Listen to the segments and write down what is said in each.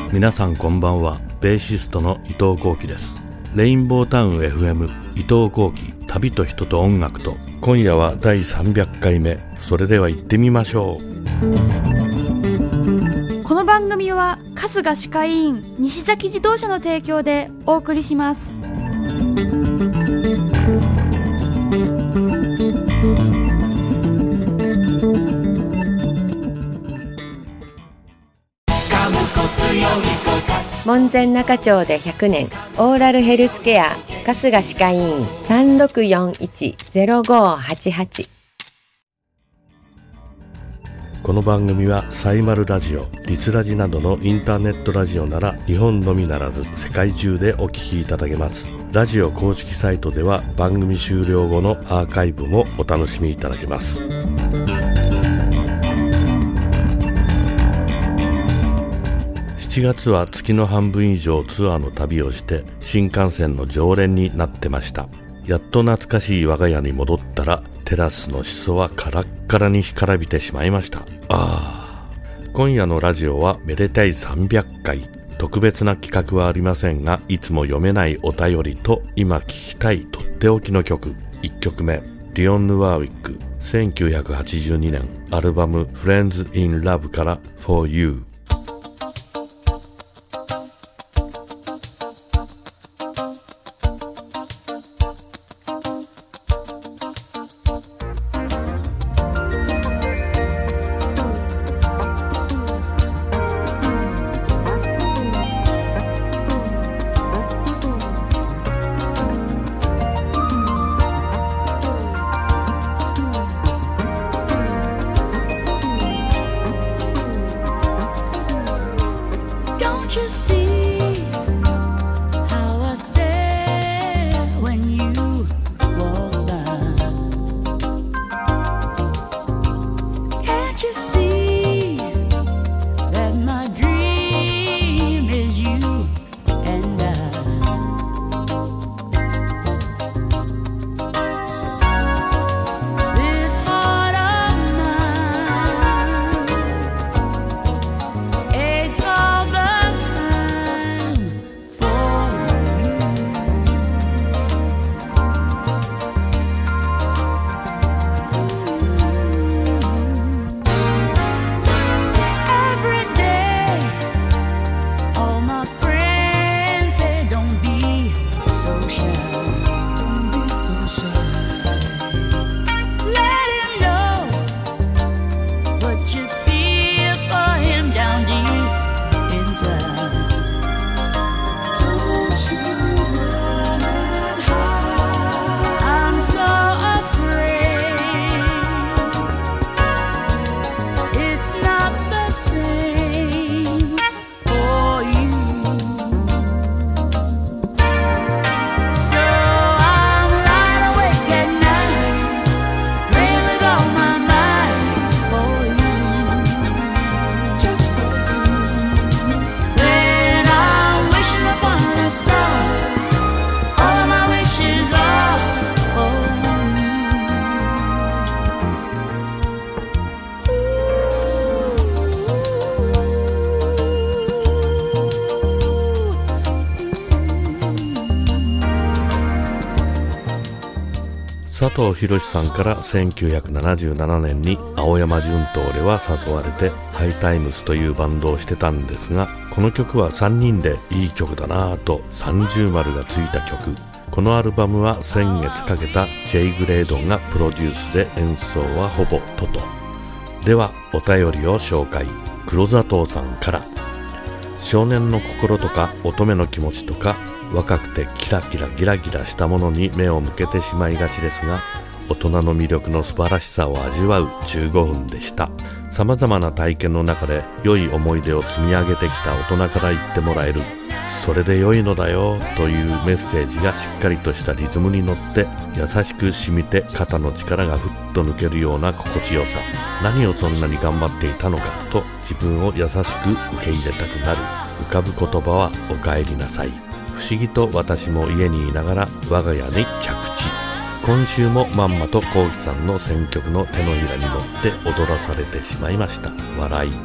皆さんこんばんは。ベーシストの伊藤幸喜です。レインボータウン FM 伊藤幸喜、旅と人と音楽と、今夜は第300回目。それでは行ってみましょう。 この番組は春日歯科医院西崎自動車の提供でお送りします。 門前仲町で100年オーラルヘルスケア春日歯科医院 3641-0588。 この番組はサイマルラジオ、リスラジなどのインターネットラジオなら日本のみならず世界中でお聞きいただけます。ラジオ公式サイトでは番組終了後のアーカイブもお楽しみいただけます。7月は月の半分以上ツアーの旅をして新幹線の常連になってました。やっと懐かしい我が家に戻ったらテラスのシソはカラッカラに干からびてしまいました。今夜のラジオはめでたい300回。特別な企画はありませんが、いつも読めないお便りと今聴きたいとっておきの曲。1曲目、ディオン・ヌワーウィック、1982年アルバム Friends in Love から For You。佐藤博さんから1977年に青山純と俺は誘われてハイタイムスというバンドをしてたんですが、この曲は3人でいい曲だなぁと30丸がついた曲。このアルバムは先月かけた J グレードンがプロデュースで演奏はほぼトト。ではお便りを紹介。黒砂糖さんから、少年の心とか乙女の気持ちとか若くてキラキラギラギラしたものに目を向けてしまいがちですが、大人の魅力の素晴らしさを味わう15分でした。様々な体験の中で良い思い出を積み上げてきた大人から言ってもらえる、それで良いのだよというメッセージがしっかりとしたリズムに乗って優しく染みて肩の力がふっと抜けるような心地よさ。何をそんなに頑張っていたのかと自分を優しく受け入れたくなる。浮かぶ言葉はお帰りなさい。不思議と私も家にいながら我が家に着地。今週もまんまと幸喜さんの選曲の手のひらに乗って踊らされてしまいました。笑い。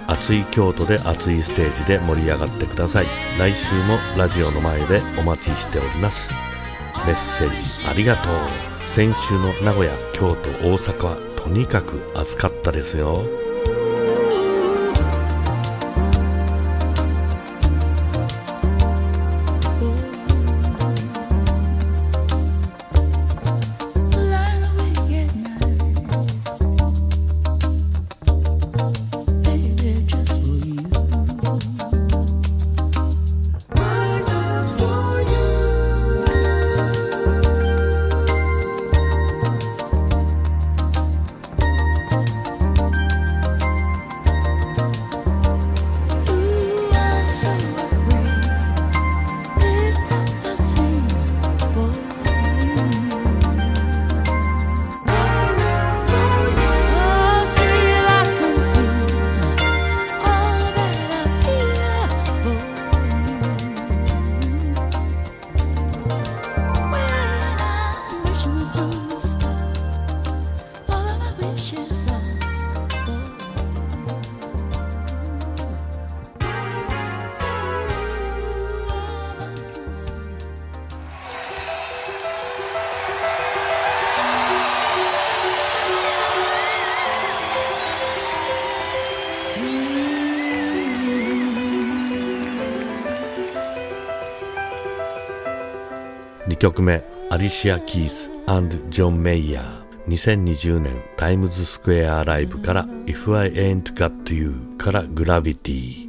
熱い京都で熱いステージで盛り上がってください。来週もラジオの前でお待ちしております。メッセージありがとう。先週の名古屋、京都、大阪はとにかく暑かったですよ。2曲目、アリシア・キース&ジョン・メイヤー。2020年タイムズスクエアライブから If I Ain't Got You からグラビティ。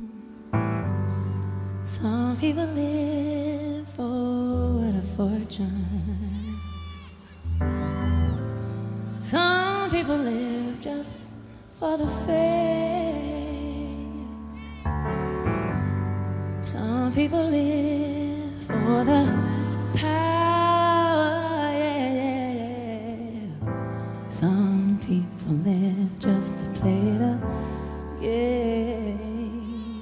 Some people live for a fortune. Some people live just for the fame. Some people live for the power, yeah. Some people live just to play the game.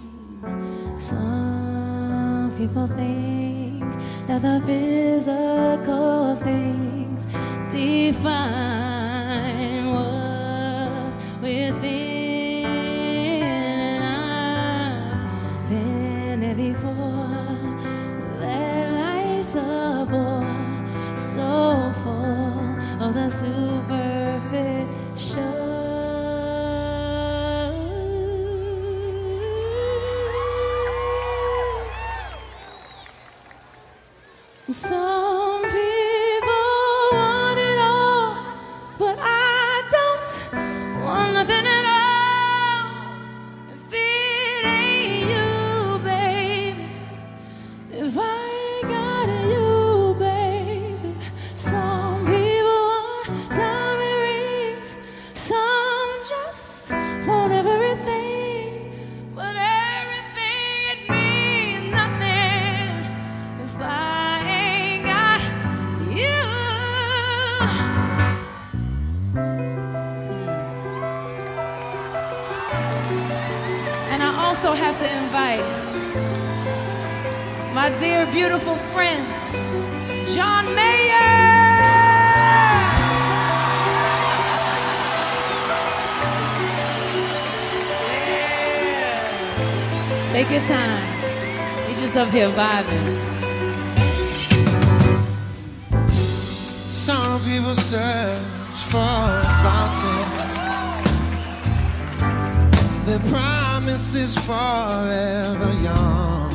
Some people think that the physical things define what within, and I've been there before. That life's a bore so full of the superficial. Some people want it all, but I don't want nothing at all. If it ain't you, baby, if I ain't got you, baby. Some people want diamond rings, some just want everything, but everything it means nothing if I ain't got you. And I also have to invite my dear beautiful friend John Mayer. Take your time. He just up here vibing. Some people search for a fountain. Their promise is forever young.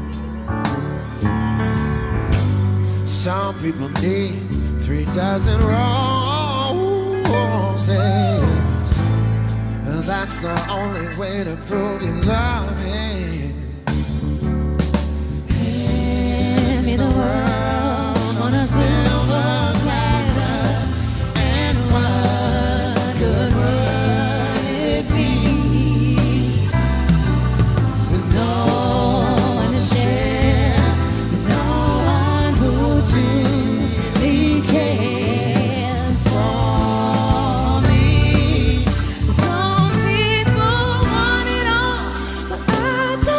Some people need 3 dozen roses. That's the only way to prove you love it. Hand me the world on a silver platter, and what good would it be with no one to share, with no one who truly cares for me? Some people want it all, but I don't.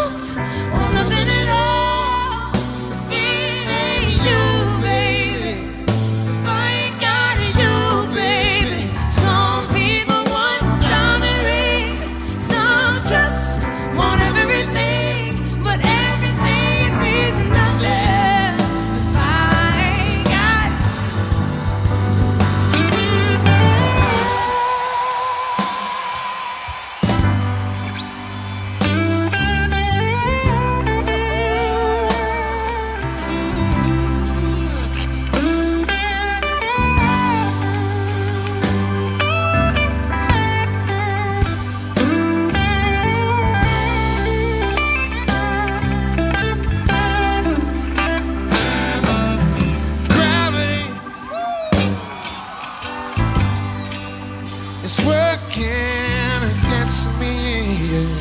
want everything, but everything means nothing if I ain't got. Gravity is working against me.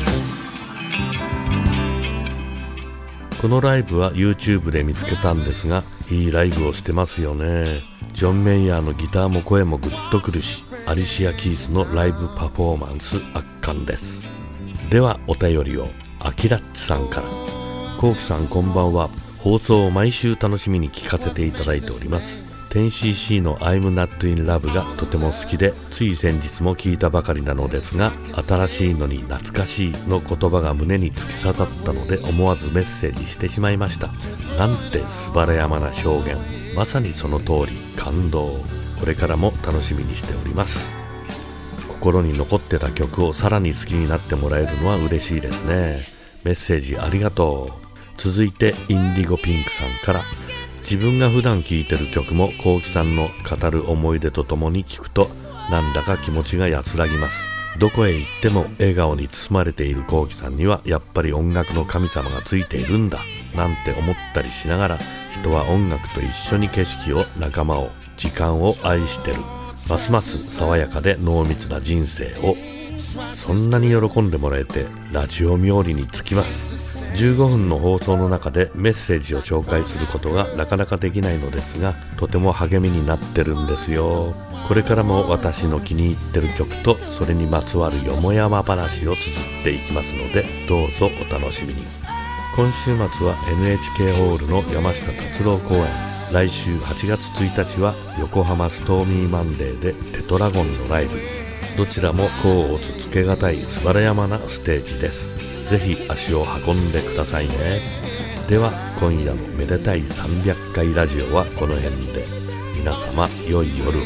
このライブは YouTube で見つけたんですが、いいライブをしてますよね。ジョン・メイヤーのギターも声もグッとくるし、アリシア・キースのライブパフォーマンス圧巻です。ではお便りをアキラッチさんから。コウキさんこんばんは。放送を毎週楽しみに聞かせていただいております。10cc の I'm Not in Love がとても好きで、つい先日も聞いたばかりなのですが、新しいのに懐かしいの言葉が胸に突き刺さったので思わずメッセージしてしまいました。なんて素晴ら山な表現。まさにその通り、感動。これからも楽しみにしております。心に残ってた曲をさらに好きになってもらえるのは嬉しいですね。メッセージありがとう。続いてインディゴピンクさんから。自分が普段聴いてる曲もコウキさんの語る思い出とともに聴くとなんだか気持ちが安らぎます。どこへ行っても笑顔に包まれているコウキさんにはやっぱり音楽の神様がついているんだなんて思ったりしながら、人は音楽と一緒に景色を、仲間を、時間を愛してる。ますます爽やかで濃密な人生を。そんなに喜んでもらえてラジオ冥利につきます。15分の放送の中でメッセージを紹介することがなかなかできないのですが、とても励みになってるんですよ。これからも私の気に入ってる曲とそれにまつわるよもやま話を綴っていきますので、どうぞお楽しみに。今週末は NHK ホールの山下達郎公演、来週8月1日は横浜ストーミーマンデーでテトラゴンのライブ。どちらも甲乙つけがたい素晴ら山なステージです。ぜひ足を運んでくださいね。では今夜のめでたい300回ラジオはこの辺で。皆様良い夜。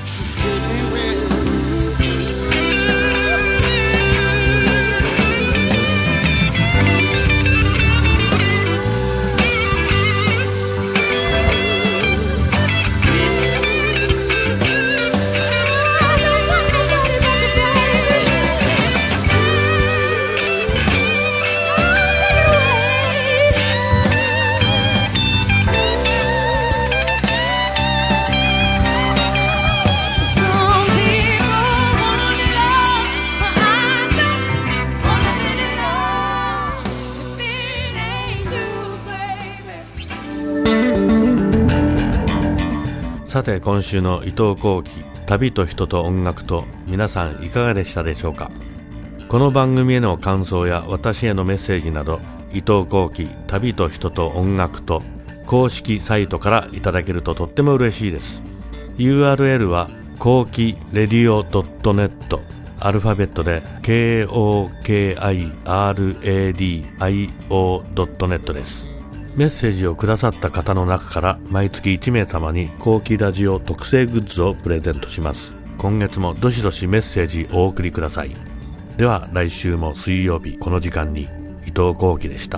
さて今週の伊藤幸喜旅と人と音楽と、皆さんいかがでしたでしょうか。この番組への感想や私へのメッセージなど、伊藤幸喜旅と人と音楽と公式サイトからいただけるととっても嬉しいです。 URL は幸喜レディオ .net、 アルファベットで KOKIRADIO.net です。メッセージをくださった方の中から毎月1名様に幸喜ラジオ特製グッズをプレゼントします。今月もどしどしメッセージお送りください。では来週も水曜日この時間に、伊藤幸喜でした。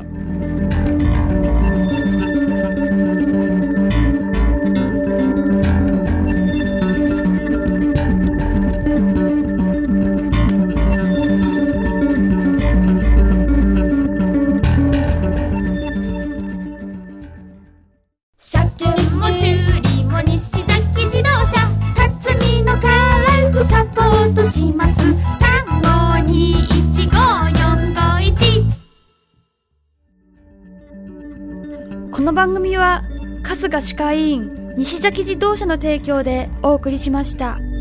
車検も修理も西崎自動車、辰巳のカラフサポートします。35215451。この番組は春日歯科医院西崎自動車の提供でお送りしました。